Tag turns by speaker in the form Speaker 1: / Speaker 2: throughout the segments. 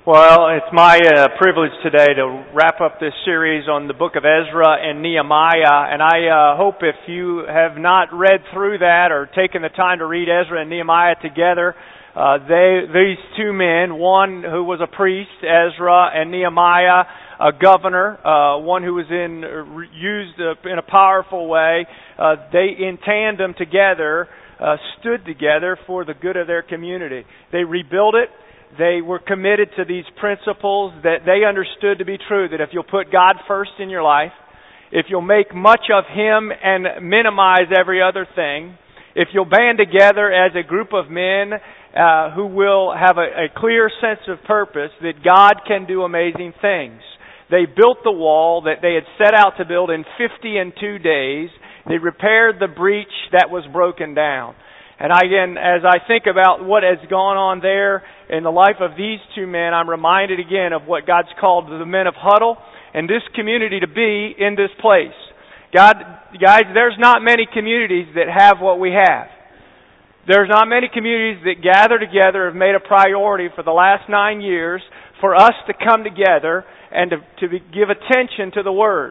Speaker 1: Well, it's my privilege today to wrap up this series on the book of Ezra and Nehemiah, and I hope if you have not read through that or taken the time to read Ezra and Nehemiah together, these two men, one who was a priest, Ezra, and Nehemiah, a governor, one who was used in a powerful way, they in tandem together stood together for the good of their community. They rebuilt it. They were committed to these principles that they understood to be true, that if you'll put God first in your life, if you'll make much of Him and minimize every other thing, if you'll band together as a group of men who will have a clear sense of purpose, that God can do amazing things. They built the wall that they had set out to build in 52 days. They repaired the breach that was broken down. And again, as I think about what has gone on there in the life of these two men, I'm reminded again of what God's called the men of Huddle and this community to be in this place. Guys, there's not many communities that have what we have. There's not many communities that gather together, have made a priority for the last 9 years for us to come together and to give attention to the Word.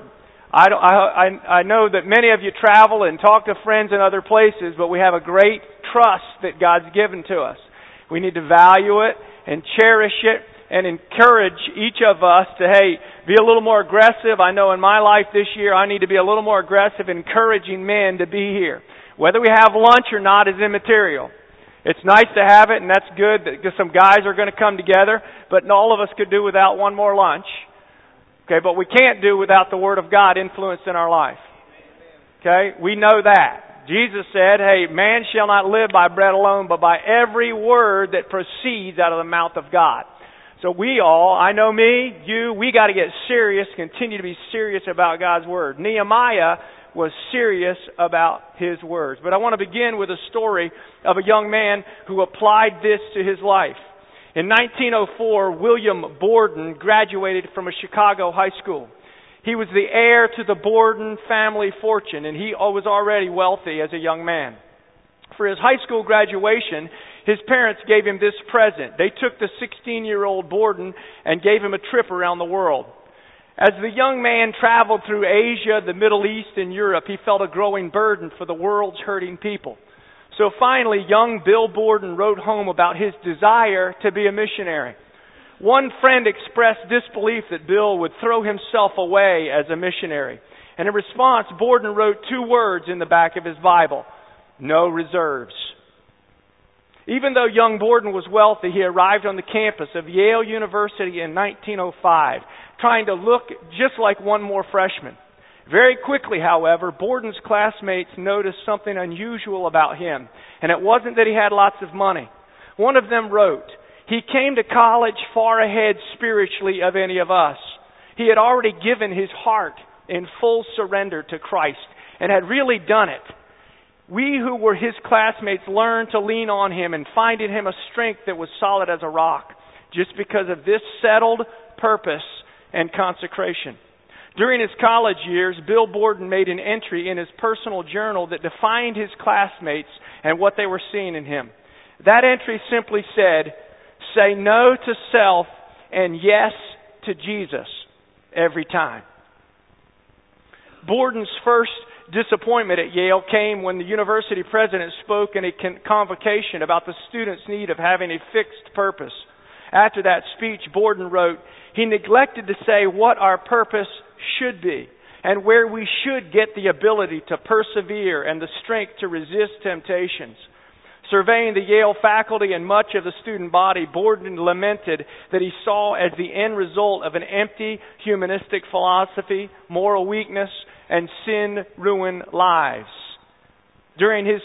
Speaker 1: I know that many of you travel and talk to friends in other places, but we have a great trust that God's given to us. We need to value it and cherish it and encourage each of us to, be a little more aggressive. I know in my life this year I need to be a little more aggressive encouraging men to be here. Whether we have lunch or not is immaterial. It's nice to have it, and that's good because some guys are going to come together, but all of us could do without one more lunch. Okay, but we can't do without the Word of God influenced in our life. Okay, we know that. Jesus said, man shall not live by bread alone, but by every word that proceeds out of the mouth of God. So I know me, you, we got to get serious, continue to be serious about God's Word. Nehemiah was serious about his words. But I want to begin with a story of a young man who applied this to his life. In 1904, William Borden graduated from a Chicago high school. He was the heir to the Borden family fortune, and he was already wealthy as a young man. For his high school graduation, his parents gave him this present. They took the 16-year-old Borden and gave him a trip around the world. As the young man traveled through Asia, the Middle East, and Europe, he felt a growing burden for the world's hurting people. So finally, young Bill Borden wrote home about his desire to be a missionary. One friend expressed disbelief that Bill would throw himself away as a missionary. And in response, Borden wrote 2 words in the back of his Bible: no reserves. Even though young Borden was wealthy, he arrived on the campus of Yale University in 1905, trying to look just like one more freshman. Very quickly, however, Borden's classmates noticed something unusual about him, and it wasn't that he had lots of money. One of them wrote, he came to college far ahead spiritually of any of us. He had already given his heart in full surrender to Christ and had really done it. We who were his classmates learned to lean on him and find in him a strength that was solid as a rock, just because of this settled purpose and consecration. During his college years, Bill Borden made an entry in his personal journal that defined his classmates and what they were seeing in him. That entry simply said, say no to self and yes to Jesus every time. Borden's first disappointment at Yale came when the university president spoke in a convocation about the students' need of having a fixed purpose. After that speech, Borden wrote, he neglected to say what our purpose should be and where we should get the ability to persevere and the strength to resist temptations. Surveying the Yale faculty and much of the student body, Borden lamented that he saw as the end result of an empty humanistic philosophy, moral weakness, and sin-ruined lives. During his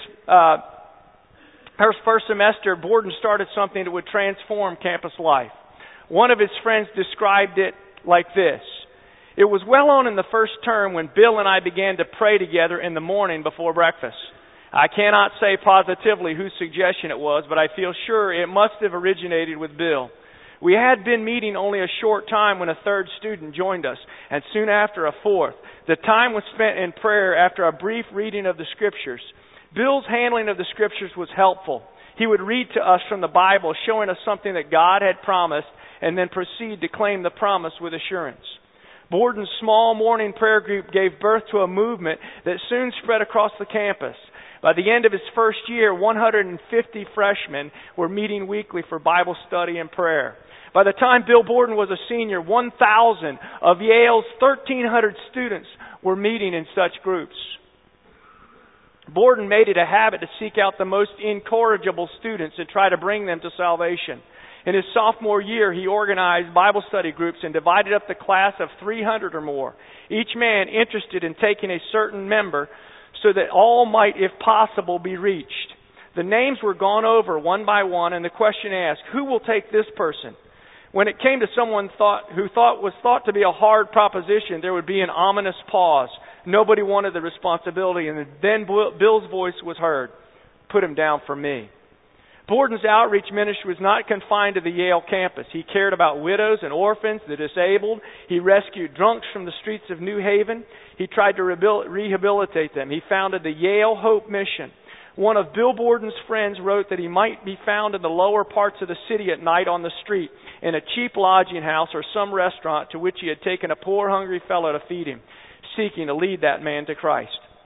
Speaker 1: first semester, Borden started something that would transform campus life. One of his friends described it like this. It was well on in the first term when Bill and I began to pray together in the morning before breakfast. I cannot say positively whose suggestion it was, but I feel sure it must have originated with Bill. We had been meeting only a short time when a third student joined us, and soon after a fourth. The time was spent in prayer after a brief reading of the Scriptures. Bill's handling of the Scriptures was helpful. He would read to us from the Bible, showing us something that God had promised and then proceed to claim the promise with assurance. Borden's small morning prayer group gave birth to a movement that soon spread across the campus. By the end of his first year, 150 freshmen were meeting weekly for Bible study and prayer. By the time Bill Borden was a senior, 1,000 of Yale's 1,300 students were meeting in such groups. Borden made it a habit to seek out the most incorrigible students and try to bring them to salvation. In his sophomore year, he organized Bible study groups and divided up the class of 300 or more, each man interested in taking a certain member so that all might, if possible, be reached. The names were gone over one by one, and the question asked, who will take this person? When it came to someone who was thought to be a hard proposition, there would be an ominous pause. Nobody wanted the responsibility, and then Bill's voice was heard. Put him down for me. Borden's outreach ministry was not confined to the Yale campus. He cared about widows and orphans, the disabled. He rescued drunks from the streets of New Haven. He tried to rehabilitate them. He founded the Yale Hope Mission. One of Bill Borden's friends wrote that he might be found in the lower parts of the city at night on the street, in a cheap lodging house or some restaurant to which he had taken a poor, hungry fellow to feed him, seeking to lead that man to Christ.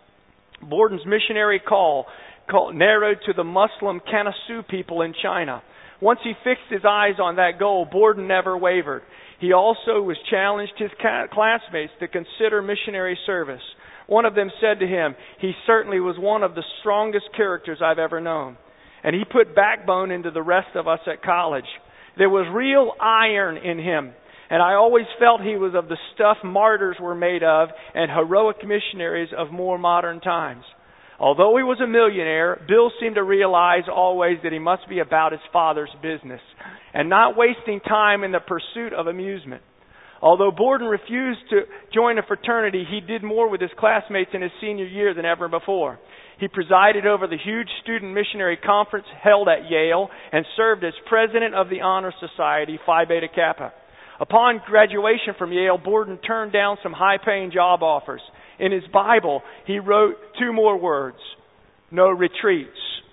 Speaker 1: Borden's missionary call narrowed to the Muslim Kanasu people in China. Once he fixed his eyes on that goal, Borden never wavered. He also was challenged his classmates to consider missionary service. One of them said to him, he certainly was one of the strongest characters I've ever known. And he put backbone into the rest of us at college. There was real iron in him. And I always felt he was of the stuff martyrs were made of and heroic missionaries of more modern times. Although he was a millionaire, Bill seemed to realize always that he must be about his father's business and not wasting time in the pursuit of amusement. Although Borden refused to join a fraternity, he did more with his classmates in his senior year than ever before. He presided over the huge student missionary conference held at Yale and served as president of the Honor Society, Phi Beta Kappa. Upon graduation from Yale, Borden turned down some high-paying job offers. In his Bible, he wrote two more words: no retreats.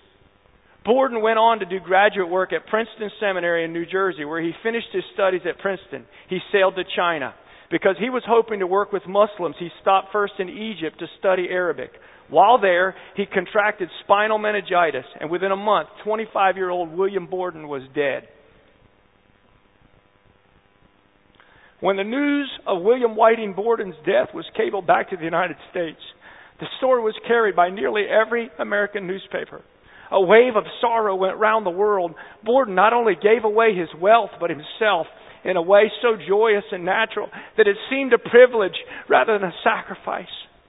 Speaker 1: Borden went on to do graduate work at Princeton Seminary in New Jersey, where he finished his studies at Princeton. He sailed to China. Because he was hoping to work with Muslims, he stopped first in Egypt to study Arabic. While there, he contracted spinal meningitis, and within a month, 25-year-old William Borden was dead. When the news of William Whiting Borden's death was cabled back to the United States, the story was carried by nearly every American newspaper. A wave of sorrow went round the world. Borden not only gave away his wealth, but himself in a way so joyous and natural that it seemed a privilege rather than a sacrifice.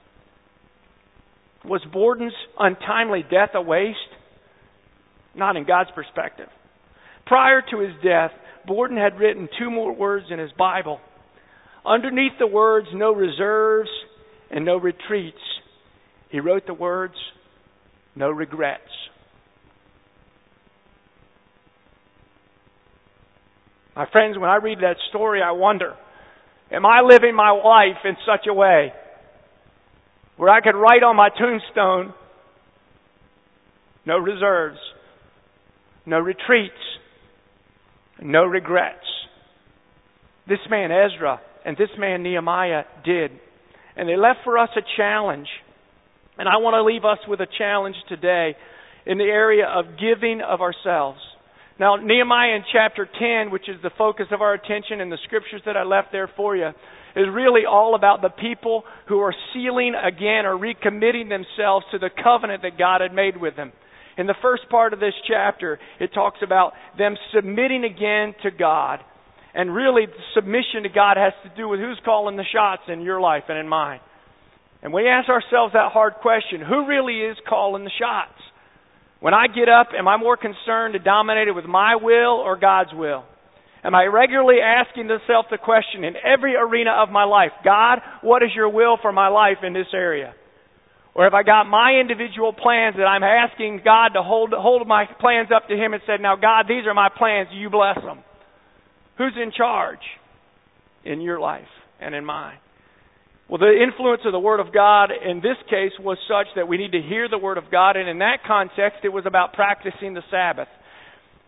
Speaker 1: Was Borden's untimely death a waste? Not in God's perspective. Prior to his death, Borden had written two more words in his Bible. Underneath the words, no reserves and no retreats, he wrote the words, no regrets. My friends, when I read that story, I wonder, am I living my life in such a way where I could write on my tombstone, no reserves, no retreats, no regrets? This man Ezra and this man Nehemiah did. And they left for us a challenge. And I want to leave us with a challenge today in the area of giving of ourselves. Now, Nehemiah in chapter 10, which is the focus of our attention in the scriptures that I left there for you, is really all about the people who are sealing again or recommitting themselves to the covenant that God had made with them. In the first part of this chapter, it talks about them submitting again to God. And really, submission to God has to do with who's calling the shots in your life and in mine. And we ask ourselves that hard question, who really is calling the shots? When I get up, am I more concerned to dominate it with my will or God's will? Am I regularly asking myself the question in every arena of my life, God, what is your will for my life in this area? Or have I got my individual plans that I'm asking God to hold my plans up to Him and said, now God, these are my plans, you bless them. Who's in charge in your life and in mine? Well, the influence of the Word of God in this case was such that we need to hear the Word of God, and in that context, it was about practicing the Sabbath.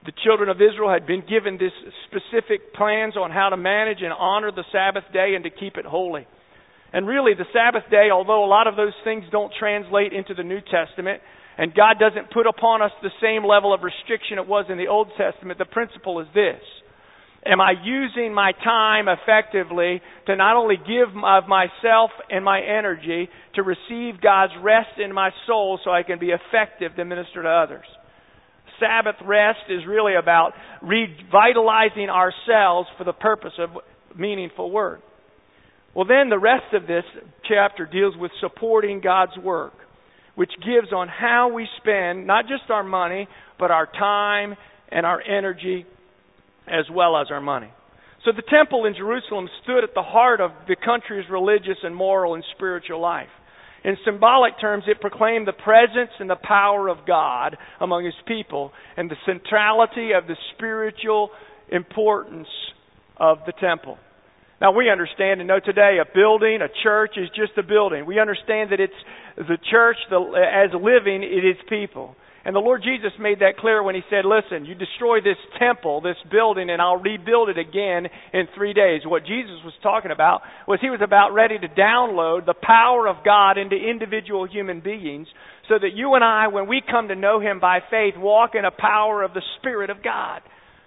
Speaker 1: The children of Israel had been given this specific plans on how to manage and honor the Sabbath day and to keep it holy. And really, the Sabbath day, although a lot of those things don't translate into the New Testament, and God doesn't put upon us the same level of restriction it was in the Old Testament, the principle is this. Am I using my time effectively to not only give of myself and my energy to receive God's rest in my soul so I can be effective to minister to others? Sabbath rest is really about revitalizing ourselves for the purpose of meaningful work. Well, then the rest of this chapter deals with supporting God's work, which gives on how we spend not just our money, but our time and our energy as well as our money. So the temple in Jerusalem stood at the heart of the country's religious and moral and spiritual life. In symbolic terms, it proclaimed the presence and the power of God among His people and the centrality of the spiritual importance of the temple. Now, we understand and know today a building, a church is just a building. We understand that it's the church as living, it is people. And the Lord Jesus made that clear when He said, listen, you destroy this temple, this building, and I'll rebuild it again in 3 days. What Jesus was talking about was He was about ready to download the power of God into individual human beings so that you and I, when we come to know Him by faith, walk in a power of the Spirit of God.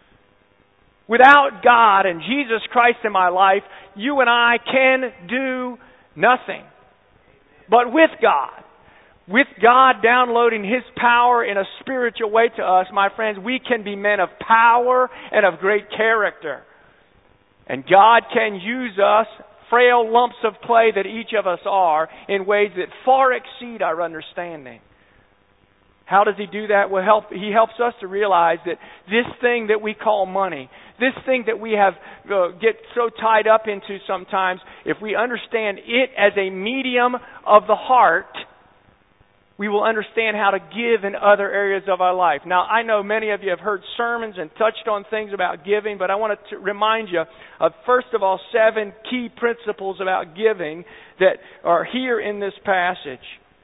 Speaker 1: Without God and Jesus Christ in my life, you and I can do nothing. But with God downloading His power in a spiritual way to us, my friends, we can be men of power and of great character. And God can use us, frail lumps of clay that each of us are, in ways that far exceed our understanding. How does He do that? Well, He helps us to realize that this thing that we call money, this thing that we have get so tied up into sometimes, if we understand it as a medium of the heart, we will understand how to give in other areas of our life. Now, I know many of you have heard sermons and touched on things about giving, but I want to remind you of, first of all, 7 key principles about giving that are here in this passage.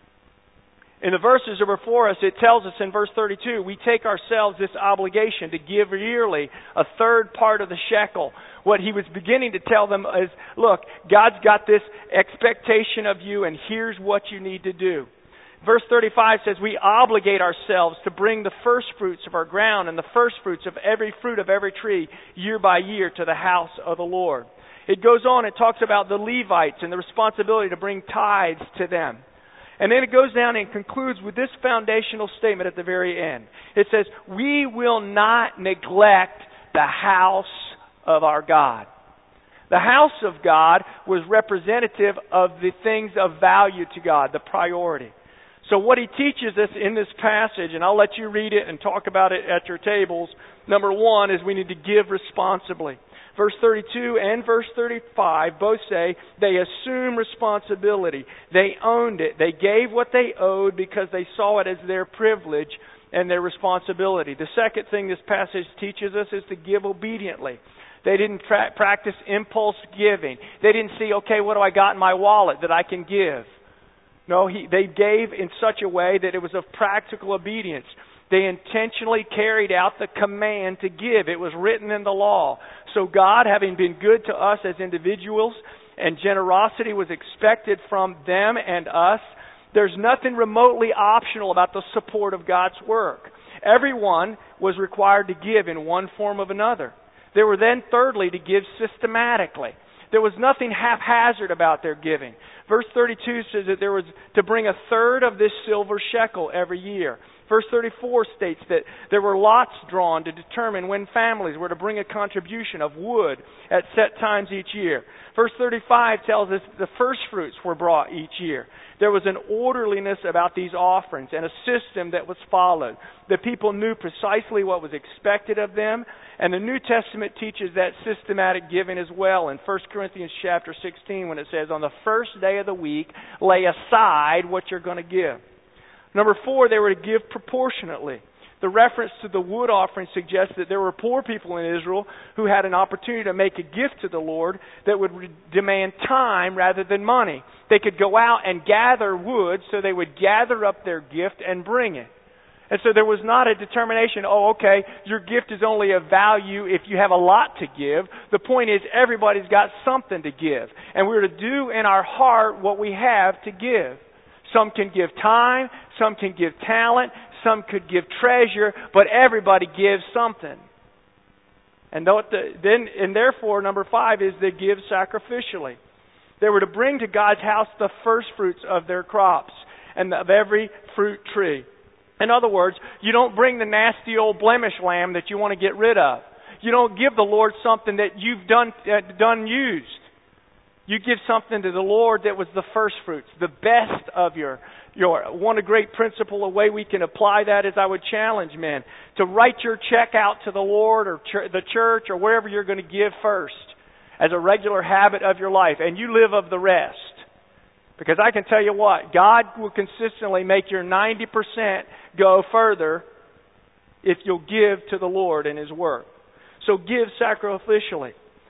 Speaker 1: In the verses that are before us, it tells us in verse 32, we take ourselves this obligation to give yearly a third part of the shekel. What he was beginning to tell them is, look, God's got this expectation of you, and here's what you need to do. Verse 35 says, we obligate ourselves to bring the first fruits of our ground and the first fruits of every fruit of every tree year by year to the house of the Lord. It goes on, it talks about the Levites and the responsibility to bring tithes to them. And then it goes down and concludes with this foundational statement at the very end. It says, we will not neglect the house of our God. The house of God was representative of the things of value to God, the priority. So what he teaches us in this passage, and I'll let you read it and talk about it at your tables, number 1 is we need to give responsibly. Verse 32 and verse 35 both say they assume responsibility. They owned it. They gave what they owed because they saw it as their privilege and their responsibility. The second thing this passage teaches us is to give obediently. They didn't practice impulse giving. They didn't see, okay, what do I got in my wallet that I can give? No, they gave in such a way that it was of practical obedience. They intentionally carried out the command to give. It was written in the law. So God, having been good to us as individuals, and generosity was expected from them and us, there's nothing remotely optional about the support of God's work. Everyone was required to give in one form or another. They were then, thirdly, to give systematically. There was nothing haphazard about their giving. Verse 32 says that there was to bring a third of this silver shekel every year. Verse 34 states that there were lots drawn to determine when families were to bring a contribution of wood at set times each year. Verse 35 tells us the first fruits were brought each year. There was an orderliness about these offerings and a system that was followed. The people knew precisely what was expected of them, and the New Testament teaches that systematic giving as well in 1 Corinthians chapter 16 when it says, on the first day of the week, lay aside what you're going to give. Number 4, they were to give proportionately. The reference to the wood offering suggests that there were poor people in Israel who had an opportunity to make a gift to the Lord that would demand time rather than money. They could go out and gather wood, so they would gather up their gift and bring it. And so there was not a determination, oh, okay, your gift is only of value if you have a lot to give. The point is everybody's got something to give. And we're to do in our heart what we have to give. Some can give time, some can give talent, some could give treasure, but everybody gives something. And therefore, number 5 is they give sacrificially. They were to bring to God's house the first fruits of their crops and of every fruit tree. In other words, you don't bring the nasty old blemish lamb that you want to get rid of. You don't give the Lord something that you've done used. You give something to the Lord that was the first fruits, the best of your. One great principle, a way we can apply that is I would challenge men to write your check out to the Lord or the church or wherever you're going to give first as a regular habit of your life, and you live of the rest. Because I can tell you what, God will consistently make your 90% go further if you'll give to the Lord and His work. So give sacrificially.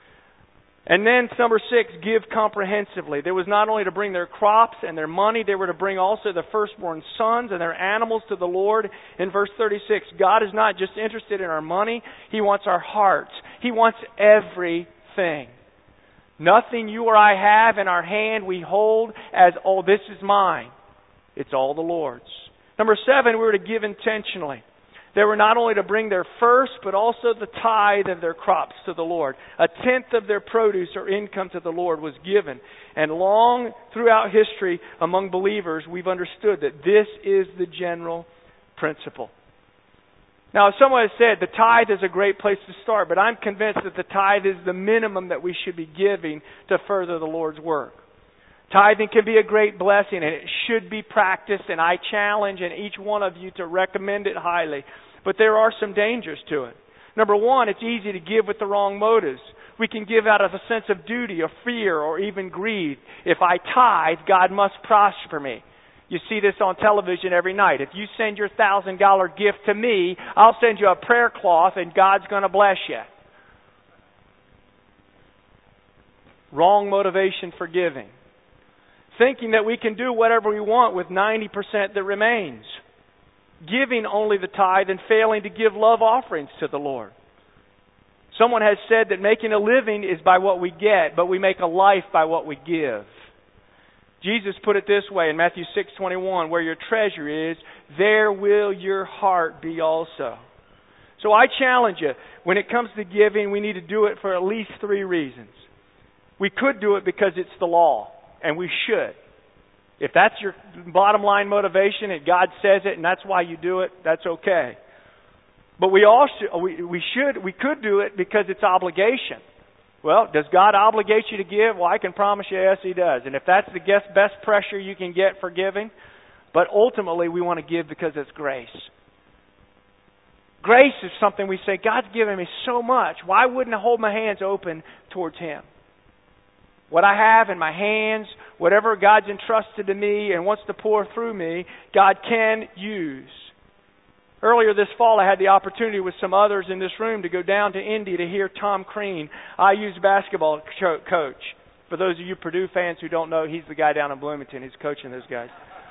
Speaker 1: And then number 6, give comprehensively. There was not only to bring their crops and their money, they were to bring also the firstborn sons and their animals to the Lord. In verse 36, God is not just interested in our money, He wants our hearts. He wants everything. Nothing you or I have in our hand we hold as, oh, this is mine. It's all the Lord's. Number 7, we were to give intentionally. They were not only to bring their first, but also the tithe of their crops to the Lord. 1/10 of their produce or income to the Lord was given. And long throughout history among believers, we've understood that this is the general principle. Now, someone has said the tithe is a great place to start, but I'm convinced that the tithe is the minimum that we should be giving to further the Lord's work. Tithing can be a great blessing, and it should be practiced, and I challenge each one of you to recommend it highly. But there are some dangers to it. Number 1, it's easy to give with the wrong motives. We can give out of a sense of duty or fear or even greed. If I tithe, God must prosper me. You see this on television every night. If you send your $1,000 gift to me, I'll send you a prayer cloth and God's going to bless you. Wrong motivation for giving. Thinking that we can do whatever we want with 90% that remains. Giving only the tithe and failing to give love offerings to the Lord. Someone has said that making a living is by what we get, but we make a life by what we give. Jesus put it this way in Matthew 6:21, where your treasure is, there will your heart be also. So I challenge you, when it comes to giving, we need to do it for at least 3 reasons. We could do it because it's the law, and we should. If that's your bottom line motivation and God says it and that's why you do it, that's okay. But we could do it because it's obligation. Well, does God obligate you to give? Well, I can promise you, yes, He does. And if that's the best pressure you can get for giving, but ultimately we want to give because it's grace. Grace is something we say, God's given me so much. Why wouldn't I hold my hands open towards Him? What I have in my hands, whatever God's entrusted to me and wants to pour through me, God can use. Earlier this fall, I had the opportunity with some others in this room to go down to Indy to hear Tom Crean, IU's basketball coach. For those of you Purdue fans who don't know, he's the guy down in Bloomington who's coaching those guys.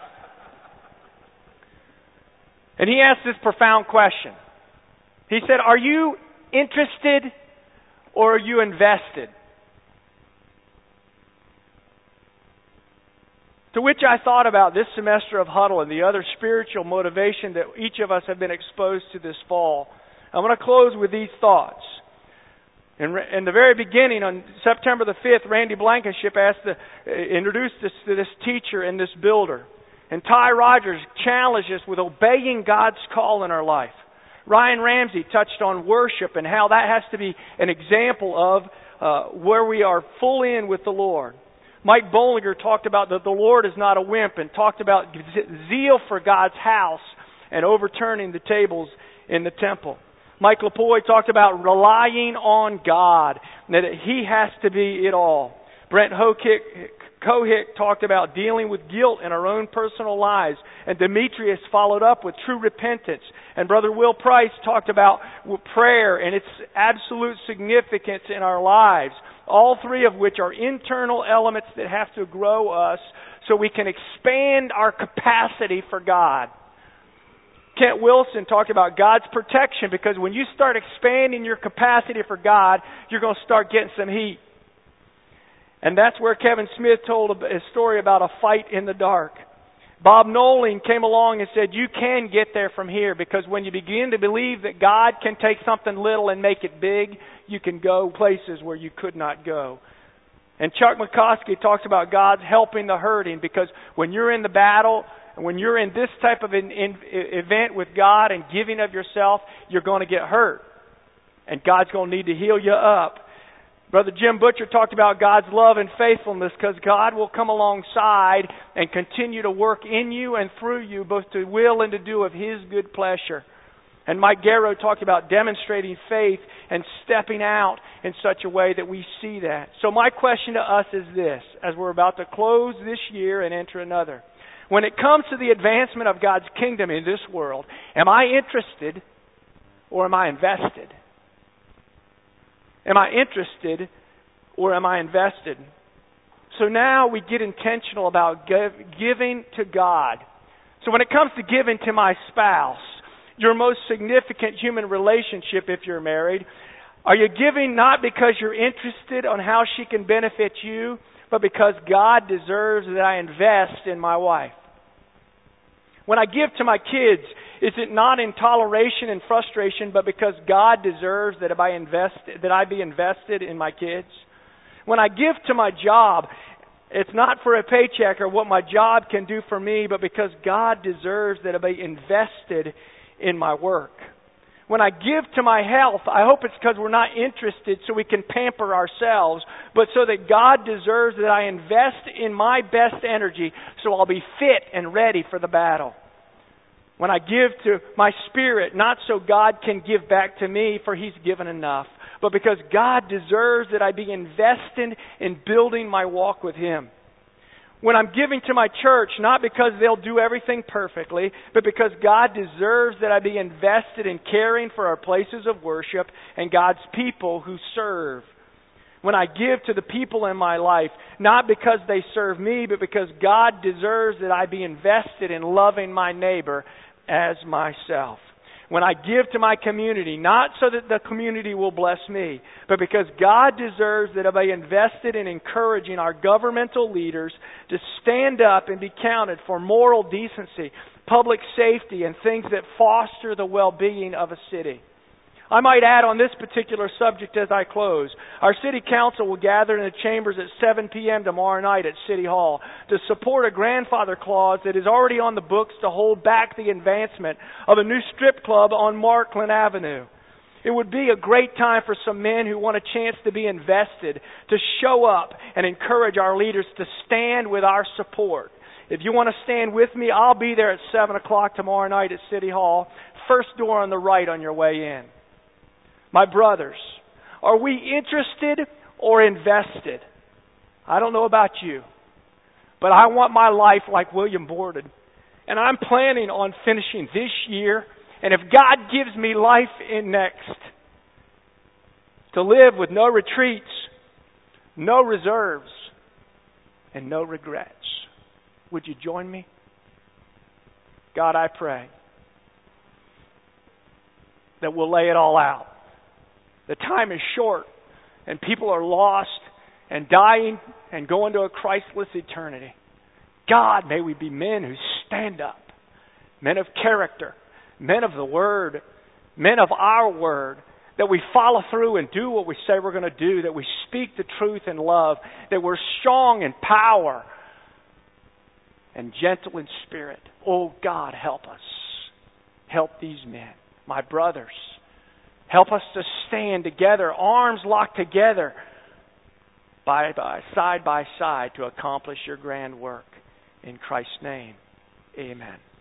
Speaker 1: And he asked this profound question. He said, are you interested or are you invested? To which I thought about this semester of Huddle and the other spiritual motivation that each of us have been exposed to this fall. I want to close with these thoughts. In the very beginning, on September the 5th, Randy Blankenship introduced us to this teacher and this builder. And Ty Rogers challenged us with obeying God's call in our life. Ryan Ramsey touched on worship and how that has to be an example of where we are full in with the Lord. Mike Bollinger talked about that the Lord is not a wimp and talked about zeal for God's house and overturning the tables in the temple. Mike LaPoy talked about relying on God, that He has to be it all. Brent Kohick talked about dealing with guilt in our own personal lives, and Demetrius followed up with true repentance. And Brother Will Price talked about prayer and its absolute significance in our lives. All 3 of which are internal elements that have to grow us so we can expand our capacity for God. Kent Wilson talked about God's protection, because when you start expanding your capacity for God, you're going to start getting some heat. And that's where Kevin Smith told a story about a fight in the dark. Bob Nolan came along and said, you can get there from here, because when you begin to believe that God can take something little and make it big, you can go places where you could not go. And Chuck McCoskey talks about God's helping the hurting, because when you're in the battle, and when you're in this type of an event with God and giving of yourself, you're going to get hurt. And God's going to need to heal you up. Brother Jim Butcher talked about God's love and faithfulness, because God will come alongside and continue to work in you and through you, both to will and to do of His good pleasure. And Mike Garrow talked about demonstrating faith and stepping out in such a way that we see that. So my question to us is this, as we're about to close this year and enter another. When it comes to the advancement of God's kingdom in this world, am I interested or am I invested? Am I interested or am I invested? So now we get intentional about giving to God. So when it comes to giving to my spouse, your most significant human relationship if you're married, are you giving not because you're interested on how she can benefit you, but because God deserves that I invest in my wife? When I give to my kids, is it not in toleration and frustration, but because God deserves that I be invested in my kids? When I give to my job, it's not for a paycheck or what my job can do for me, but because God deserves that I be invested in my work. When I give to my health, I hope it's because we're not interested so we can pamper ourselves, but so that God deserves that I invest in my best energy so I'll be fit and ready for the battle. When I give to my spirit, not so God can give back to me, for He's given enough, but because God deserves that I be invested in building my walk with Him. When I'm giving to my church, not because they'll do everything perfectly, but because God deserves that I be invested in caring for our places of worship and God's people who serve. When I give to the people in my life, not because they serve me, but because God deserves that I be invested in loving my neighbor as myself. When I give to my community, not so that the community will bless me, but because God deserves that I be invested in encouraging our governmental leaders to stand up and be counted for moral decency, public safety, and things that foster the well-being of a city. I might add on this particular subject as I close. Our city council will gather in the chambers at 7 p.m. tomorrow night at City Hall to support a grandfather clause that is already on the books to hold back the advancement of a new strip club on Markland Avenue. It would be a great time for some men who want a chance to be invested to show up and encourage our leaders to stand with our support. If you want to stand with me, I'll be there at 7 o'clock tomorrow night at City Hall. First door on the right on your way in. My brothers, are we interested or invested? I don't know about you, but I want my life like William Borden. And I'm planning on finishing this year, and if God gives me life in next, to live with no retreats, no reserves, and no regrets. Would you join me? God, I pray that we'll lay it all out. The time is short, and people are lost and dying and going to a Christless eternity. God, may we be men who stand up, men of character, men of the Word, men of our Word, that we follow through and do what we say we're going to do, that we speak the truth in love, that we're strong in power and gentle in spirit. Oh, God, help us. Help these men, my brothers. Help us to stand together, arms locked together, side by side, to accomplish your grand work. In Christ's name, amen.